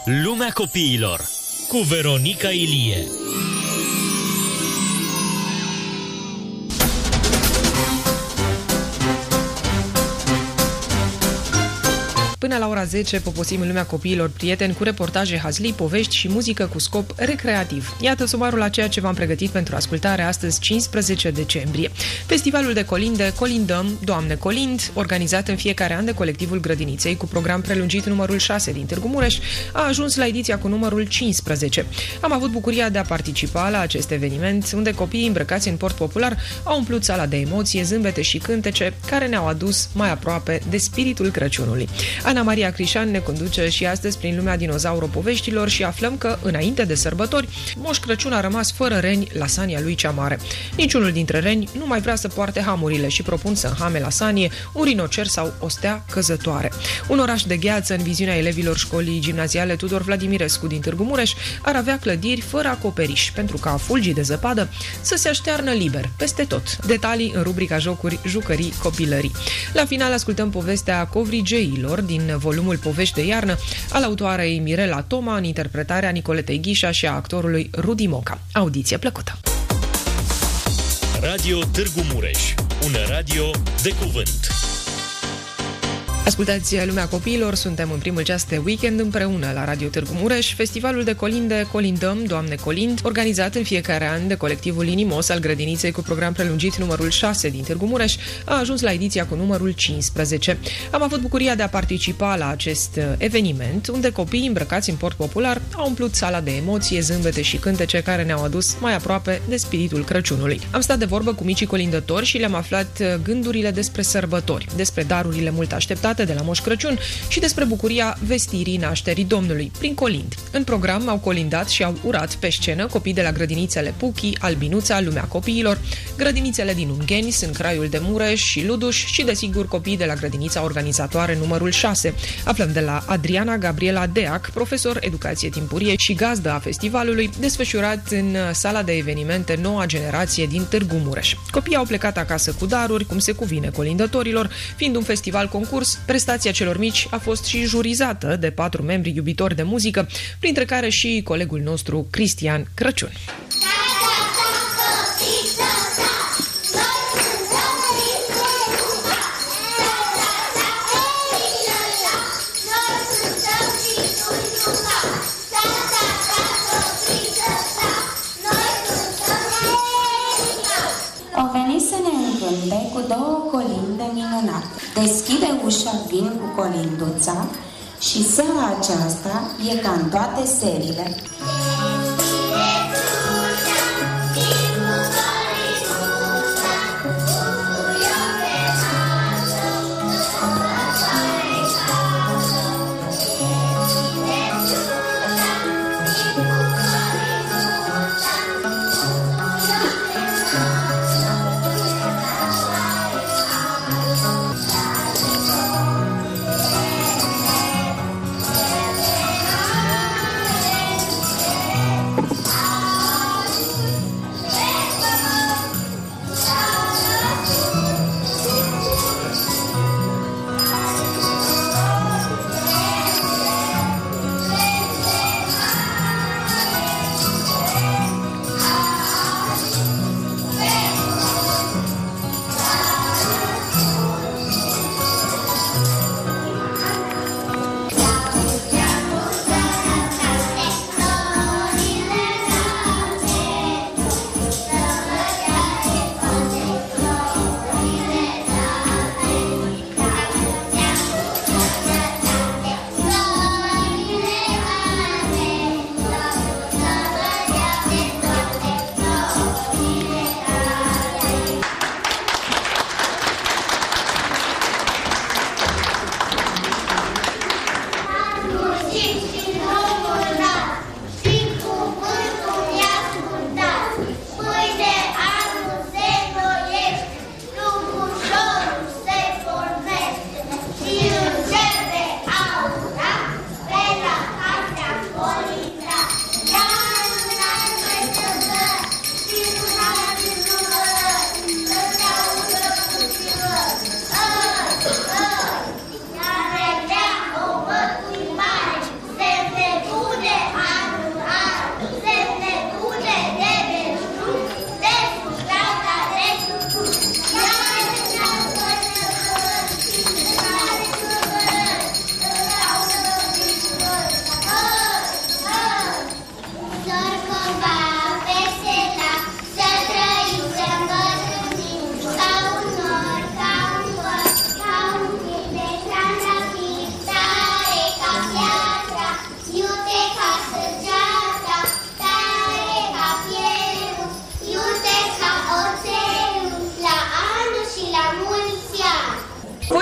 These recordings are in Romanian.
Lumea copiilor cu Veronica Ilie. Până la ora 10 poposim în Lumea copiilor, prieteni, cu reportaje hazlii, povești și muzică cu scop recreativ. Iată sumarul a ceea ce v-am pregătit pentru ascultare astăzi, 15 decembrie. Festivalul de colinde Colindăm, Doamne Colind, organizat în fiecare an de colectivul Grădiniței, cu program prelungit numărul 6 din Târgu Mureș, a ajuns la ediția cu numărul 15. Am avut bucuria de a participa la acest eveniment, unde copiii îmbrăcați în port popular au umplut sala de emoție, zâmbete și cântece, care ne-au adus mai aproape de spiritul Crăciunului. Ana Maria Crișan ne conduce și astăzi prin lumea dinozauropoveștilor și aflăm că, înainte de sărbători, Moș Crăciun a rămas fără reni la sania lui cea mare. Niciunul dintre reni nu mai vrea să poarte hamurile și propun să înhame la sanie un rinocer sau o stea căzătoare. Un oraș de gheață, în viziunea elevilor școlii gimnaziale Tudor Vladimirescu din Târgu Mureș, ar avea clădiri fără acoperiș, pentru ca fulgii de zăpadă să se aștearnă liber, peste tot. Detalii în rubrica Jocuri, Jucării, Copilării. La final ascultăm povestea Covrigeilor din volumul Povești de iarnă al autoarei Mirela Toma, în interpretarea Nicoletei Ghișa și a actorului Rudi Moca. Audiție plăcută! Radio Târgu Mureș, un radio de cuvânt. Ascultați Lumea copiilor, suntem în primul ceas de weekend împreună la Radio Târgu Mureș. Festivalul de colinde Colindăm, Doamne Colind, organizat în fiecare an de colectivul Inimos al Grădiniței, cu program prelungit numărul 6 din Târgu Mureș, a ajuns la ediția cu numărul 15. Am avut bucuria de a participa la acest eveniment, unde copiii îmbrăcați în port popular au umplut sala de emoție, zâmbete și cântece, care ne-au adus mai aproape de spiritul Crăciunului. Am stat de vorbă cu micii colindători și le-am aflat gândurile despre sărbători, despre darurile mult așteptate de la Moș Crăciun și despre bucuria vestirii nașterii Domnului prin colind. În program au colindat și au urat pe scenă copii de la grădinițele Puchi, Albinuța, Lumea copiilor, grădinițele din Ungheni, în Craiul de Mureș și Luduș și, desigur, copii de la grădinița organizatoare numărul 6. Aflăm de la Adriana Gabriela Deac, profesor educație timpurie și gazdă a festivalului, desfășurat în sala de evenimente Noua Generație din Târgu Mureș. Copiii au plecat acasă cu daruri, cum se cuvine colindătorilor, fiind un festival concurs. Prestația celor mici a fost și jurizată de 4 membri iubitori de muzică, printre care și colegul nostru Cristian Crăciun. Au venit să ne încânte cu 2 colinde minunate. Deschide ușa, vin cu colinduța și seara aceasta e ca în toate serile.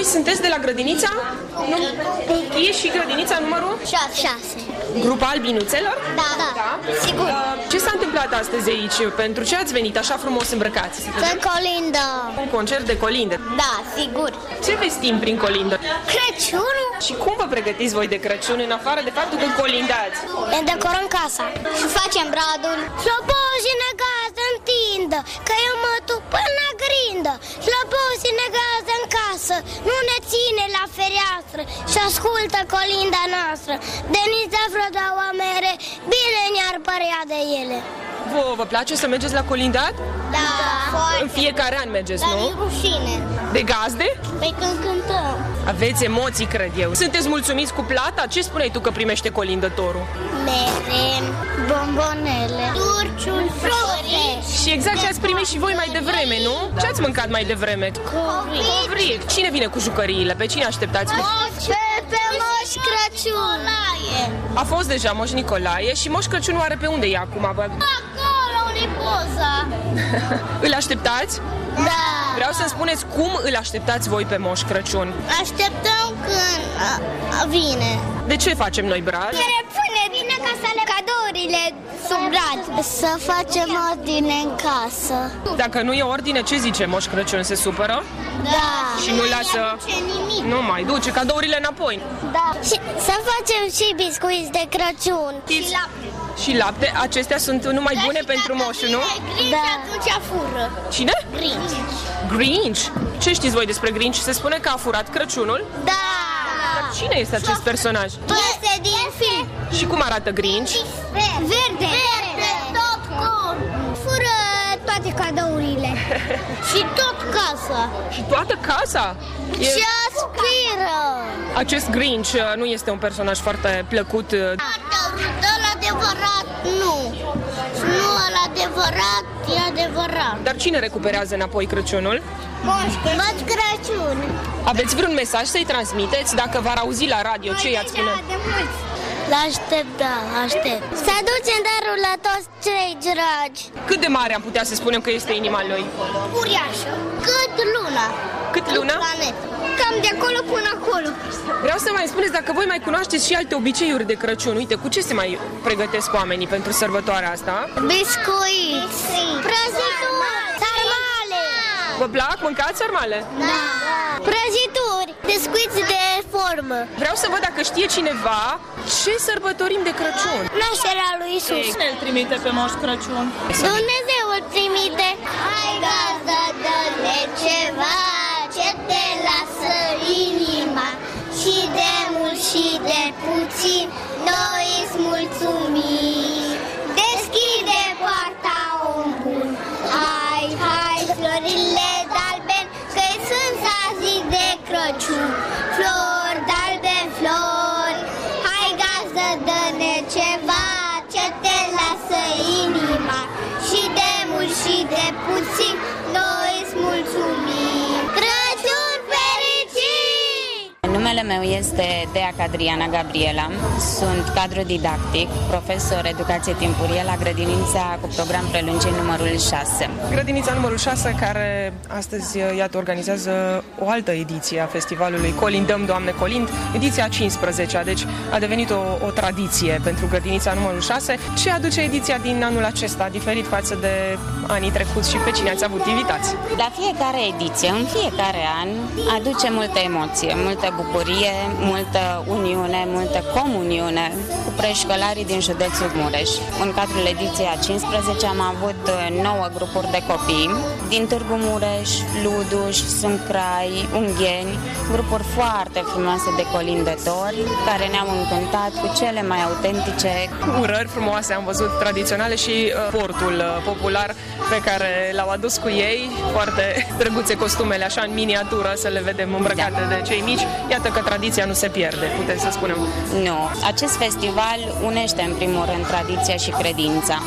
Voi sunteți de la grădinița? Nu? Puchie și grădinița numărul? 6. Grupa albinuțelor? Da. Sigur. Ce s-a întâmplat astăzi aici? Pentru ce ați venit așa frumos îmbrăcați? Să colindă. Un concert de colinde. Da, sigur. Ce vestim prin colindă? Crăciunul. Și cum vă pregătiți voi de Crăciun în afară de faptul că colindați? Ne decorăm casa și facem bradul. Slobozine gază întindă, că eu mă duc până la grindă. Slobozine gază în casă, nu ne ține la fereastră și ascultă colinda noastră. Denis de vreo două mere, bine ne-ar părea de ele. Vă place să mergeți la colindat? Da, foarte. În fiecare an mergeți, Dar nu? e rușine. De gazde? Păi când cântăm. Aveți emoții, cred eu. Sunteți mulțumiți cu plata? Ce spuneai tu că primește colindătorul? Mere, bombonele, turciul, fructe. Și exact ce ați primit și voi mai devreme, nu? Ce ați mâncat mai devreme? Covric. Cine vine cu jucăriile? Pe cine așteptați? Pe Moș Crăciun. A fost deja Moș Nicolae și Moș Crăciunul are pe unde e acum? Acolo unde poza. Îl așteptați? Da. Vreau să-mi spuneți cum îl așteptați voi pe Moș Crăciun. Așteptăm când vine. De ce facem noi brad? Vine ca să le cadourile sub brad. Să facem ordine în casă. Dacă nu e ordine, ce zice Moș Crăciun? Se supără? Da. Și nu lasă... Nu mai duce cadourile înapoi. Da. Și să facem și biscuiți de Crăciun. Și lapte. Și lapte? Acestea sunt numai bune pentru moșul, nu? Da. Atunci fură. Cine? Grinch. Grinch? Ce știți voi despre Grinch? Se spune că a furat Crăciunul? Da. Dar cine este acest personaj? Este din film. Și cum arată Grinch? Verde. Tot corp. Fură toate cadourile. Și tot casa. Și toată casa? Și aspiră. Acest Grinch nu este un personaj foarte plăcut. Ăla adevărat, nu. Nu ăla adevărat, e adevărat. Dar cine recuperează înapoi Crăciunul? Moș Crăciun. Aveți vreun mesaj să-i transmiteți? Dacă v-ar auzi la radio, ce i-ați spune? L-aștept, da, aștept. Să aducem darul la toți cei dragi. Cât de mare am putea să spunem că este inima lui? Uriașă. Cât luna. Cât luna? Cam de acolo până acolo. Vreau să mai spuneți dacă voi mai cunoașteți și alte obiceiuri de Crăciun. Uite, cu ce se mai pregătesc oamenii pentru sărbătoarea asta? Biscuiți, prăjituri, sarmale. Vă plac? Mâncați sarmale? Da. Prăjituri, biscuiți de formă. Vreau să văd dacă știe cineva ce sărbătorim de Crăciun. Nașterea lui Isus. Cine îl trimite pe Moș Crăciun? Dumnezeu îl trimite. Hai gazdă, dă-ne ceva ce te lasă inima. Și de mult și de puțin noi îți mulțumim. Deschide poarta, om bun. Hai, florile d'alben, că-i sunt azi de Crăciun. Flori d'alben, flori. Hai gazdă, dă-ne ceva ce te lasă inima. Și de mult și de puțin noi îți mulțumim. Crăciun fericit! Numele meu este Dea Cadriana Gabriela, sunt cadru didactic, profesor educație timpurie la grădinița cu program prelungit numărul 6. Grădinița numărul 6, care astăzi, iată, organizează o altă ediție a festivalului Colindăm, Doamne Colind, ediția 15-a, deci a devenit o tradiție pentru grădinița numărul 6. Ce aduce ediția din anul acesta, diferit față de anii trecuți și pe cine ați avut invitați? La fiecare ediție, în fiecare an, aduce multă emoție, multă bucurie, multă uniune, multă comuniune cu preșcolarii din județul Mureș. În cadrul ediției a 15 am avut 9 grupuri de copii din Târgu Mureș, Luduș, Sâncrai, Ungheni, grupuri foarte frumoase de colindători care ne-au încântat cu cele mai autentice urări frumoase, am văzut, tradiționale, și portul popular pe care l-au adus cu ei, foarte drăguțe costumele, așa în miniatură, să le vedem îmbrăcate de cei mici. Iată că tradiția nu se pierde, putem să spunem. Nu. Acest festival unește în primul rând tradiția și credința.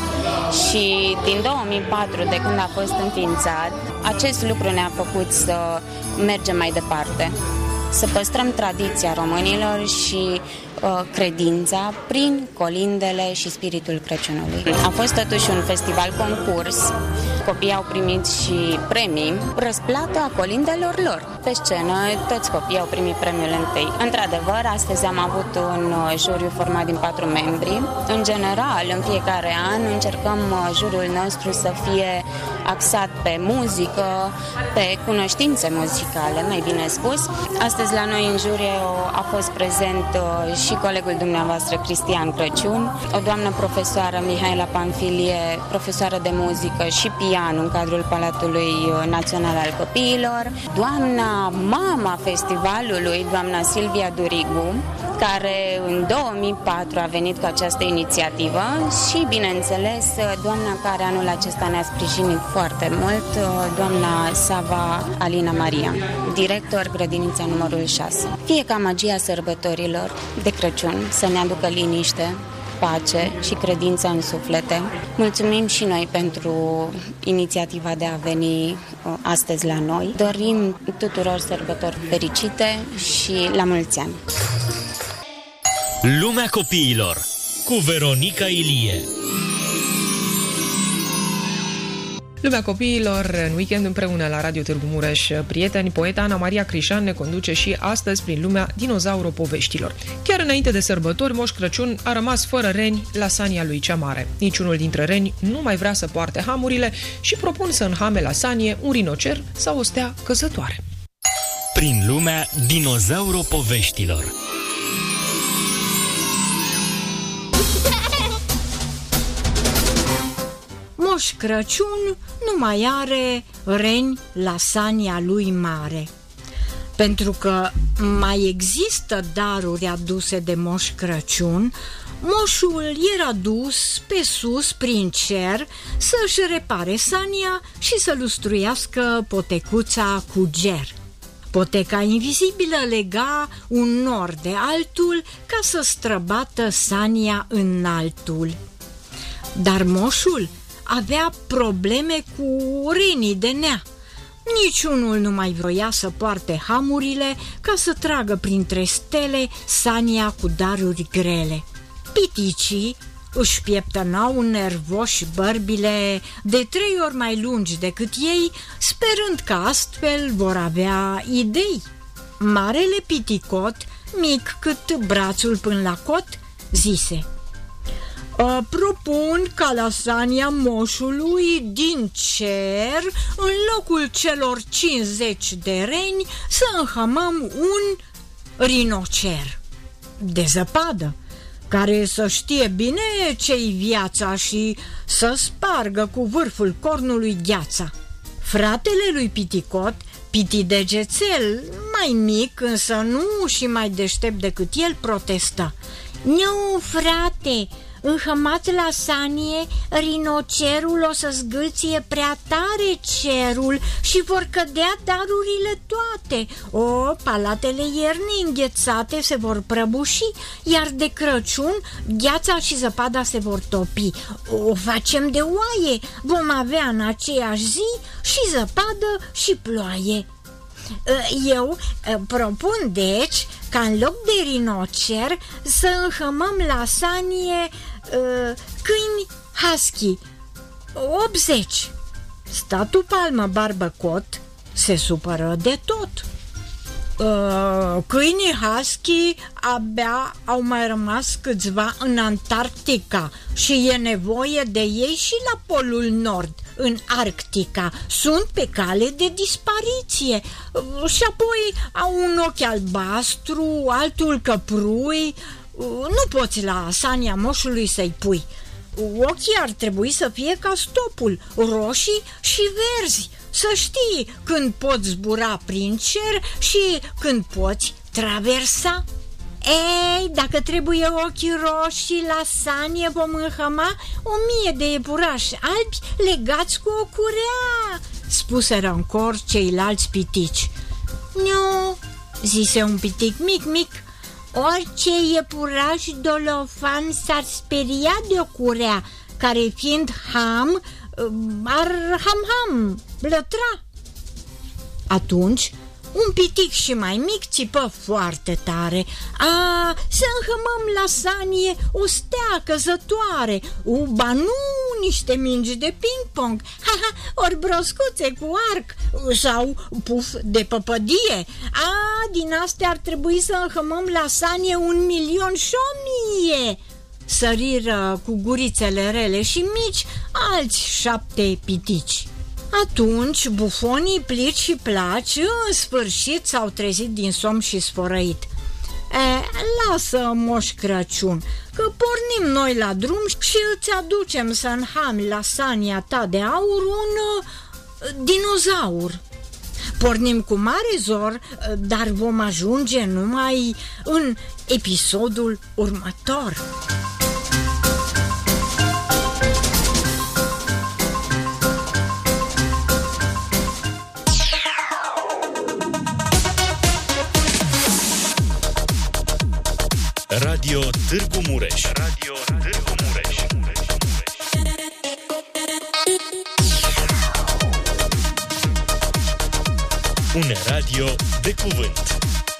Și din 2004, de când a fost înființat, acest lucru ne-a făcut să mergem mai departe. să păstrăm tradiția românilor și credința prin colindele și spiritul Crăciunului. A fost totuși un festival concurs, copiii au primit și premii, răsplată a colindelor lor. Pe scenă, toți copiii au primit premiul întâi. Într-adevăr, astăzi am avut un juriu format din 4 membri. În general, în fiecare an, încercăm juriul nostru să fie axat pe muzică, pe cunoștințe muzicale, mai bine spus. Astăzi la noi în juriu a fost prezent și colegul dumneavoastră Cristian Crăciun, o doamnă profesoară Mihaela Panfilie, profesoară de muzică și pian în cadrul Palatului Național al Copiilor, doamna mama festivalului, doamna Silvia Durigu, care în 2004 a venit cu această inițiativă și, bineînțeles, doamna care anul acesta ne-a sprijinit foarte mult, doamna Sava Alina Maria, director grădinița numărul 6. Fie ca magia sărbătorilor de Crăciun să ne aducă liniște, pace și credință în suflete. Mulțumim și noi pentru inițiativa de a veni astăzi la noi. Dorim tuturor sărbători fericite și la mulți ani! Lumea copiilor cu Veronica Ilie. Lumea copiilor în weekend împreună la Radio Târgu Mureș. Prieteni, poeta Ana Maria Crișan ne conduce și astăzi prin lumea dinozauropoveștilor. Chiar înainte de sărbători, Moș Crăciun a rămas fără reni la sania lui cea mare. Niciunul dintre reni nu mai vrea să poarte hamurile și propun să înhame la sanie un rinocer sau o stea căzătoare. Prin lumea dinozauropoveștilor. Moș Crăciun nu mai are reni la sania lui mare, pentru că mai există daruri aduse de Moș Crăciun. Moșul era dus pe sus prin cer să-și repare sania și să lustruiască potecuța cu ger. Poteca invizibilă lega un nor de altul ca să străbată sania în altul. Dar moșul avea probleme cu renii de nea. Niciunul nu mai vroia să poarte hamurile ca să tragă printre stele sania cu daruri grele. Piticii își pieptănau nervoși bărbile de 3 ori mai lungi decât ei, sperând că astfel vor avea idei. Marele piticot, mic cât brațul până la cot, zise: propun ca la sania moșului din cer, în locul celor 50 de reni, să înhămăm un rinocer de zăpadă, care să știe bine ce-i viața și să spargă cu vârful cornului gheața. Fratele lui Piticot, Piti Degețel, mai mic, însă nu și mai deștept decât el, protesta: Nu, frate, înhămat la sanie, rinocerul o să zgâlție prea tare cerul și vor cădea darurile toate. Palatele iernii înghețate se vor prăbuși, iar de Crăciun gheața și zăpada se vor topi. O facem de oaie, vom avea în aceeași zi și zăpadă și ploaie. Eu propun, deci, ca în loc de rinocer să înhămăm la sanie câini husky 80. Statul Palmă Barbăcot se supără de tot. Câinii husky abia au mai rămas câțiva în Antarctica și e nevoie de ei și la Polul Nord, în Arctica. Sunt pe cale de dispariție. Și apoi au un ochi albastru, altul căprui. Nu poți la sania moșului să-i pui. Ochii ar trebui să fie ca stopul, roșii și verzi. Să știi când poți zbura prin cer și când poți traversa. Ei, dacă trebuie ochii roșii la sanie, vom înhăma 1000 de iepurași albi legați cu o curea, spuseră în cor ceilalți pitici. Nu, zise un pitic mic, orice iepuraș dolofan s-ar speria de o curea, care fiind ar ham-ham, lătra. Atunci, Un pitic și mai mic țipă foarte tare: "A, să înhămăm la Sanie o stea căzătoare, ba nu, niște mingi de ping-pong, ori broscuțe cu arc sau puf de păpădie. A, din astea ar trebui să înhămăm la Sanie 1.000.000 săriră cu gurițele rele și mici alți 7 pitici. Atunci bufonii plici și placi în sfârșit s-au trezit din somn și sfărăit. Lasă, Moș Crăciun, că pornim noi la drum și îți aducem să înhami la sania ta de aur un dinozaur. Pornim cu mare zor, dar vom ajunge numai în episodul următor. Radio Târgu Mureș. Radio Târgu Mureș. Un radio de cuvânt.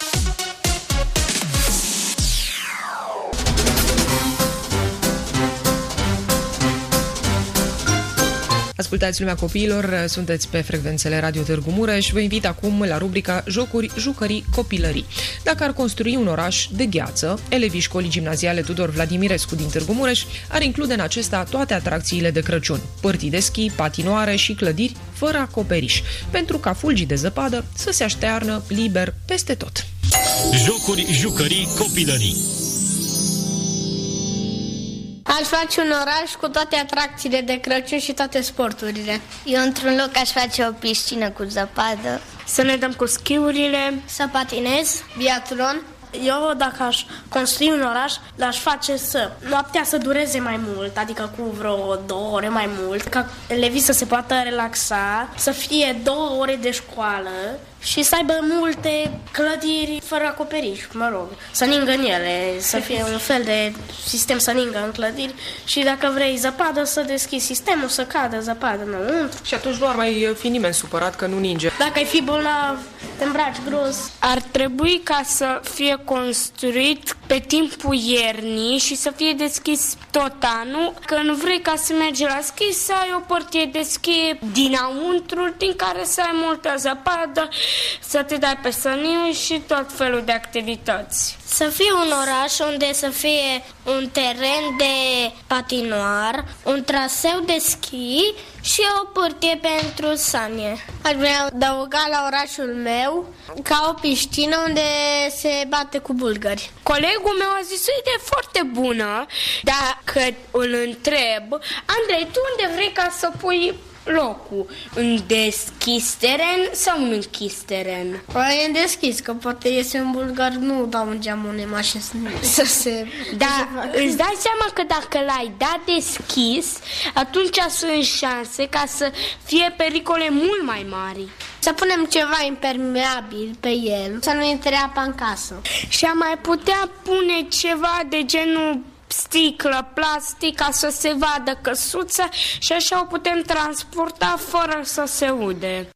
Ascultați Lumea Copiilor, sunteți pe frecvențele Radio Târgu Mureș. Vă invit acum la rubrica Jocuri, Jucării, Copilării. Dacă ar construi un oraș de gheață, elevii școlii gimnaziale Tudor Vladimirescu din Târgu Mureș ar include în acesta toate atracțiile de Crăciun: pârtii de schi, patinoare și clădiri fără acoperiș, pentru ca fulgii de zăpadă să se aștearnă liber peste tot. Jocuri, Jucării, Copilării. Aș face un oraș cu toate atracțiile de Crăciun și toate sporturile. Eu într-un loc aș face o piscină cu zăpadă. Să ne dăm cu schiurile. Să patinez, biatlon. Eu, dacă aș construi un oraș, l-aș face să noaptea să dureze mai mult, adică cu vreo 2 ore mai mult, ca elevii să se poată relaxa, să fie 2 ore de școală și să aibă multe clădiri fără acoperiș, mă rog, să ningă în ele, să fie un fel de sistem să ningă în clădiri și dacă vrei zăpadă să deschizi sistemul, să cadă zăpadă înăuntru. Și atunci nu ar mai fi nimeni supărat că nu ninge. Dacă ai fi bolnav, te îmbraci gros. Ar trebui ca să fie construit pe timpul iernii și să fie deschis tot anul. Când vrei ca să mergi la schi, să ai o părție de schi dinăuntru, din care să ai multă zăpadă, să te dai pe sănii și tot felul de activități. Să fie un oraș unde să fie un teren de patinoar, un traseu de schi și o pârtie pentru sanie. Aș vrea adăuga la orașul meu ca o piscină unde se bate cu bulgări. Colegul meu a zis o idee foarte bună, dacă îl întreb: Andrei, tu unde vrei ca să pui locul? În deschis teren sau în închis teren? Păi în deschis, că poate iese un bulgar, nu dau un geam unei mașini să se... Da, îți dai seama că dacă l-ai dat deschis, atunci sunt șanse ca să fie pericole mult mai mari. Să punem ceva impermeabil pe el, să nu intre apa în casă. Și am mai putea pune ceva de genul sticlă, plastic, ca să se vadă căsuța și așa o putem transporta fără să se ude.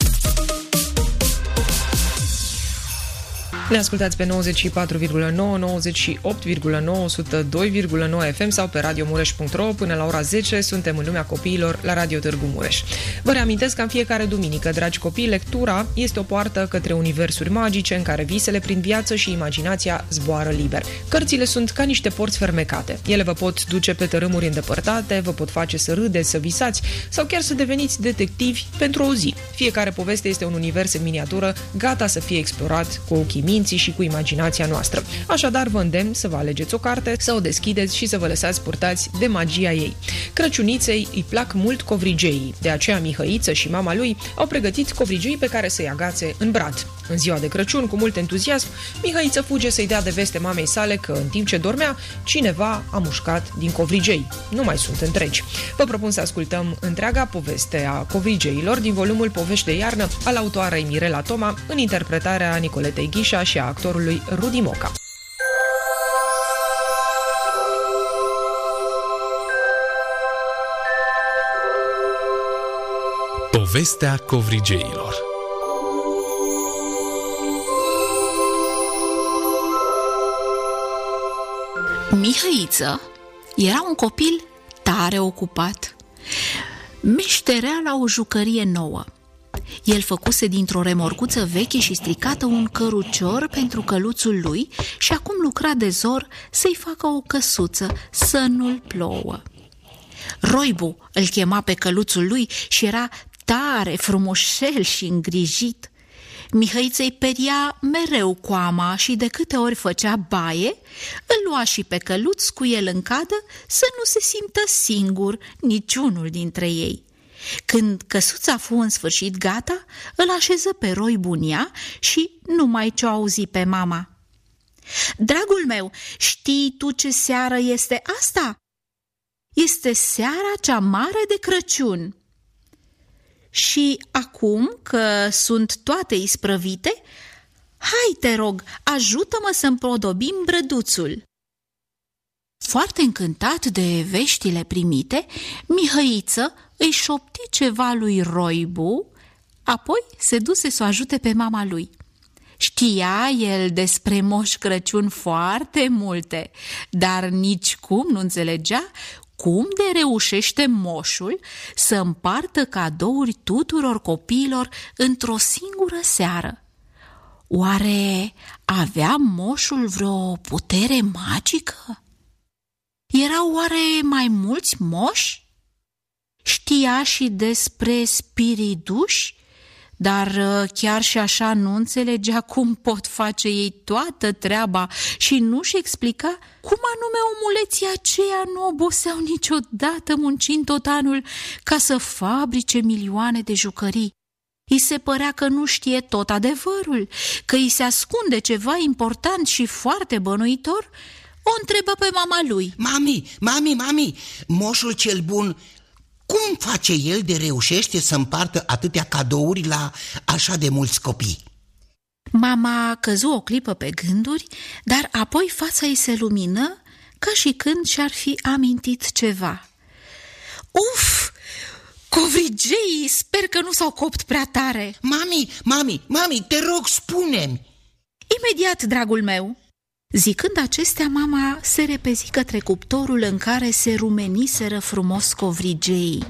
Ne ascultați pe 94,9, 98,9, 102,9 FM sau pe radiomureș.ro. Până la ora 10 suntem în Lumea Copiilor la Radio Târgu Mureș. Vă reamintesc că în fiecare duminică, dragi copii, lectura este o poartă către universuri magice în care visele prin viață și imaginația zboară liber. Cărțile sunt ca niște porți fermecate. Ele vă pot duce pe tărâmuri îndepărtate, vă pot face să râdeți, să visați sau chiar să deveniți detectivi pentru o zi. Fiecare poveste este un univers în miniatură, gata să fie explorat cu ochii minții și cu imaginația noastră. Așadar, vă îndemn să vă alegeți o carte, să o deschideți și să vă lăsați purtați de magia ei. Crăciuniței îi plac mult covrigeii, de aceea Mihăiță și mama lui au pregătit covrigei pe care să-i agațe în brad. În ziua de Crăciun, cu mult entuziasm, Mihăiță fuge să-i dea de veste mamei sale că, în timp ce dormea, cineva a mușcat din covrigei. Nu mai sunt întregi. Vă propun să ascultăm întreaga poveste a covrigeilor din volumul Povești de iarnă al autoarei Mirela Toma, în interpretarea Nicoletei Ghișa și a actorului Rudi Moca. Povestea covrigeilor. Mihăiță era un copil tare ocupat. Meșterea la o jucărie nouă. El făcuse dintr-o remorcuță veche și stricată un cărucior pentru căluțul lui și acum lucra de zor să-i facă o căsuță să nu-l plouă. Roibu îl chema pe căluțul lui și era tare frumușel și îngrijit. Mihăiță îi peria mereu coama și de câte ori făcea baie, îl lua și pe căluț cu el în cadă să nu se simtă singur niciunul dintre ei. Când căsuța fu în sfârșit gata, îl așeză pe Roibu în ea și nu mai ce-o auzi pe mama. Dragul meu, știi tu ce seară este asta? Este seara cea mare de Crăciun. Și acum că sunt toate isprăvite, hai, te rog, ajută-mă să-mi podobim brăduțul. Foarte încântat de veștile primite, Mihăiță îi șopti ceva lui Roibu, apoi se duse să o ajute pe mama lui. Știa el despre Moș Crăciun foarte multe, dar nicicum nu înțelegea cum de reușește moșul să împartă cadouri tuturor copiilor într-o singură seară. Oare avea moșul vreo putere magică? Erau oare mai mulți moși? Știa și despre spiriduși, dar chiar și așa nu înțelegea cum pot face ei toată treaba și nu-și explica cum anume omuleții aceia nu oboseau niciodată muncind tot anul ca să fabrice milioane de jucării. Îi se părea că nu știe tot adevărul, că îi se ascunde ceva important și foarte bănuitor. O întrebă pe mama lui. Mami, moșul cel bun, cum face el de reușește să împartă atâtea cadouri la așa de mulți copii? Mama căzu o clipă pe gânduri, dar apoi fața ei se lumină ca și când și-ar fi amintit ceva. Uf! Covrigeii, sper că nu s-au copt prea tare. Mami, te rog, spune-mi. Imediat, dragul meu. Zicând acestea, mama se repezi către cuptorul în care se rumeniseră frumos covrigeii.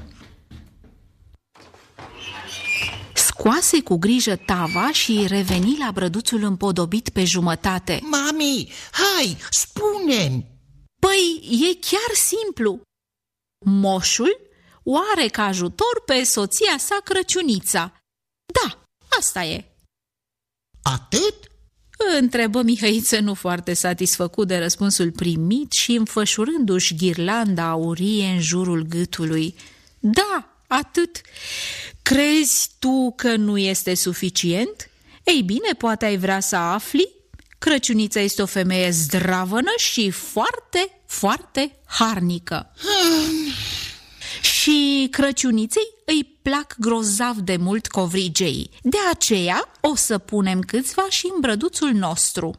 Scoase cu grijă tava și reveni la brăduțul împodobit pe jumătate. Mami, hai, spune-mi. Păi, e chiar simplu. Moșul o are ca ajutor pe soția sa Crăciunița. Da, asta e. Atât? Întrebă Mihăiță, nu foarte satisfăcut de răspunsul primit și înfășurându-și ghirlanda aurie în jurul gâtului. Da, atât. Crezi tu că nu este suficient? Ei bine, poate ai vrea să afli? Crăciunița este o femeie zdravănă și foarte, foarte harnică. Și Crăciuniței îi plac grozav de mult covrigeii. De aceea o să punem câțiva și în brăduțul nostru.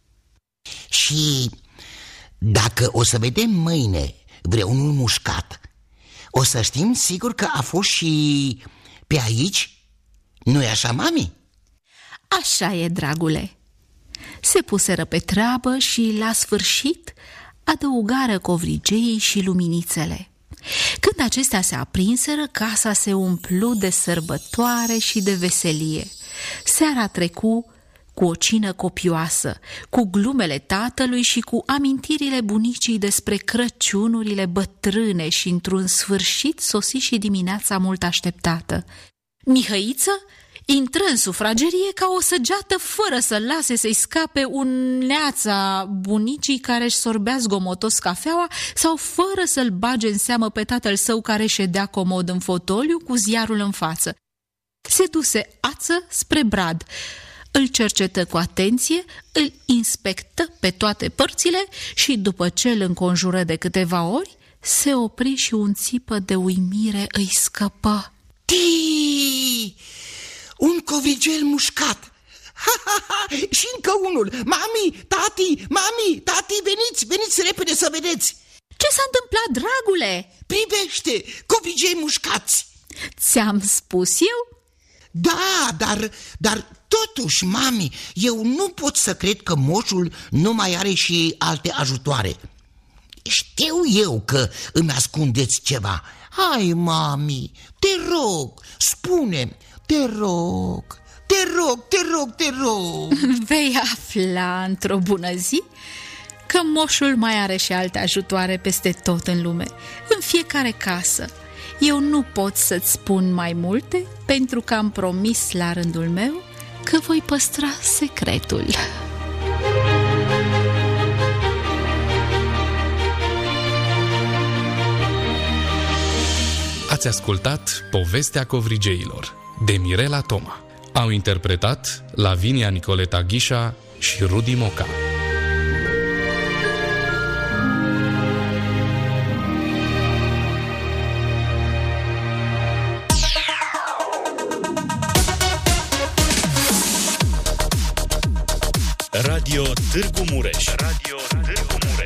Și dacă o să vedem mâine vreunul mușcat, o să știm sigur că a fost și pe aici? Nu-i așa, mami? Așa e, dragule. Se puseră pe treabă și la sfârșit adăugară covrigeii și luminițele. Când acestea se aprinseră, casa se umplu de sărbătoare și de veselie. Seara trecu cu o cină copioasă, cu glumele tatălui și cu amintirile bunicii despre Crăciunurile bătrâne și într-un sfârșit sosi și dimineața mult așteptată. Mihăiță intră în sufragerie ca o săgeată fără să lase să-i scape uneața bunicii care își sorbea zgomotos cafeaua sau fără să-l bage în seamă pe tatăl său care ședea comod în fotoliu cu ziarul în față. Se duse ață spre brad, îl cercetă cu atenție, îl inspectă pe toate părțile și după ce îl înconjură de câteva ori, se opri și un țipă de uimire îi scăpă. Tii! Un covrigel mușcat! Și încă unul! Mami, tati, veniți repede să vedeți! Ce s-a întâmplat, dragule? Privește, covrigei mușcați! Ți-am spus eu? Da, dar totuși, mami, eu nu pot să cred că moșul nu mai are și alte ajutoare. Știu eu că îmi ascundeți ceva. Hai, mami, te rog, spune-mi, te rog, te rog, te rog, te rog. Vei afla într-o bună zi că moșul mai are și alte ajutoare peste tot în lume, în fiecare casă. Eu nu pot să-ți spun mai multe, pentru că am promis la rândul meu că voi păstra secretul. Ați ascultat Povestea Covrigeilor de Mirela Toma. Au interpretat Lavinia Nicoleta Ghișa și Rudi Moca. Radio Târgu Mureș. Radio Târgu Mureș.